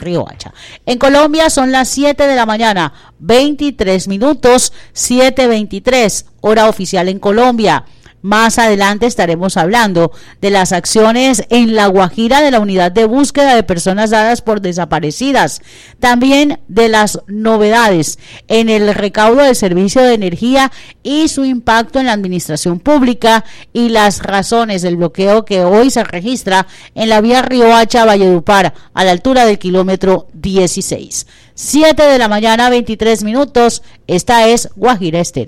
Riohacha. En Colombia son las 7 de la mañana, 23 minutos, 7:23, hora oficial en Colombia. Más adelante estaremos hablando de las acciones en La Guajira de la unidad de búsqueda de personas dadas por desaparecidas, también de las novedades en el recaudo del servicio de energía y su impacto en la administración pública y las razones del bloqueo que hoy se registra en la vía Riohacha-Valledupar a la altura del kilómetro 16. 7 de la mañana, 23 minutos, esta es Guajira Estéreo.